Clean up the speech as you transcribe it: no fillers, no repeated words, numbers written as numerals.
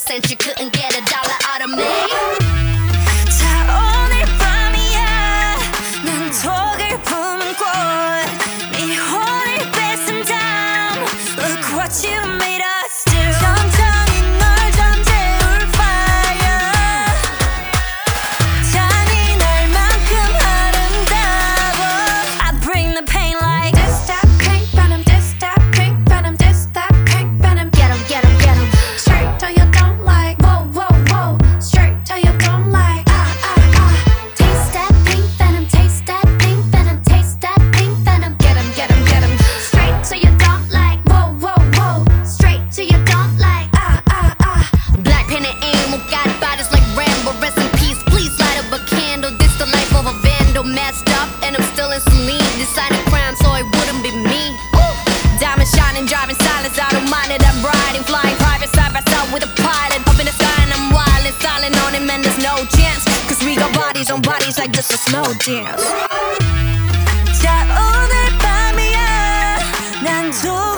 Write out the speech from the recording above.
cent you couldn't get a dollar out of me. 자 오늘 밤이야 난 독을 품은 꽃네 혼을 뺏은 다음 Look what you made us do 천천히 널 잠재울 fire 잔인할만큼 아름다워 I bring the pain like This that pink venom, this that pink venom, this that pink venom. Get 'em, get 'em, get 'em. Straight till you don't like. Whoa, whoa, whoa. Straight till you don't like. Taste that pink venom, taste that pink venom, taste that pink venom. Get 'em, get 'em, get 'em. Straight till you don't like. Whoa, whoa, whoa. Straight till you don't like. Black pen and ink, got bodies like Rambo. Rest in peace, please light up a candle. This the life of a vandal, messed up, and I'm still in saline. Decided crime, so it wouldn't be me. Ooh. Diamond shining, driving silence, I don't mind it. I'm riding, flying private side by side with a pilot. Up in the sky and I'm wildin', styling on him, and there's no chance. Cause we got bodies on bodies like this a slow dance. 자 오늘 밤이야 난 독을